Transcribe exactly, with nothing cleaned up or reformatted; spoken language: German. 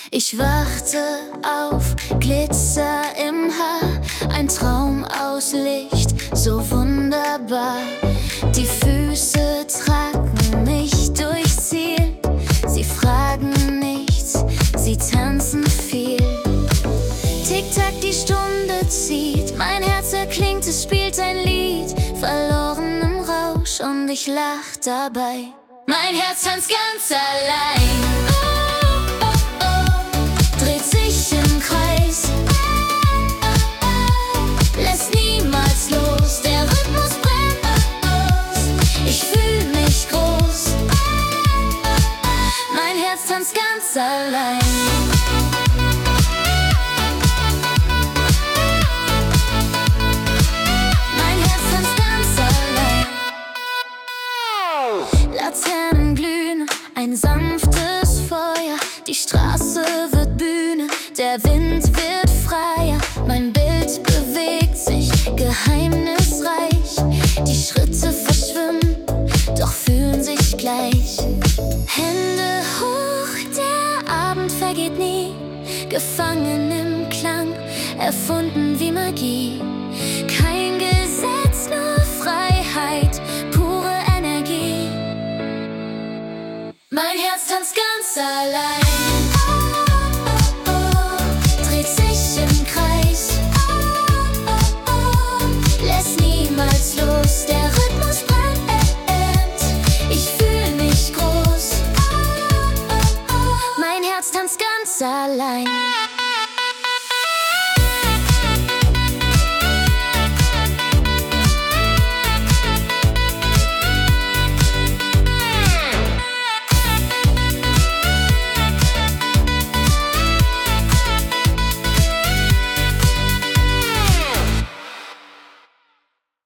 Ich wachte auf, Glitzer im Haar, ein Traum aus Licht, so wunderbar. Die Füße tragen mich durchs Ziel, sie fragen nichts, sie tanzen viel. Tick-Tack, die Stunde zieht, mein Herz erklingt, es spielt ein Lied, verloren im Rausch und ich lach dabei. Mein Herz tanzt ganz allein, oh, oh, oh, dreht sich im Kreis, lässt niemals los, der Rhythmus brennt aus, ich fühl mich groß, mein Herz tanzt ganz allein. Laternen glühen, ein sanftes Feuer, die Straße wird Bühne, der Wind wird freier, mein Bild bewegt sich geheimnisreich, die Schritte verschwimmen, doch fühlen sich gleich. Hände hoch, der Abend vergeht nie, gefangen im Klang, erfunden wie Magie. Kein Gesetz, nur Freiheit, pure Energie. Mein Herz tanzt ganz allein, oh, oh, oh, dreht sich im Kreis, oh, oh, oh, lässt niemals los, der Rhythmus brennt, ich fühl mich groß, oh, oh, oh, mein Herz tanzt ganz allein.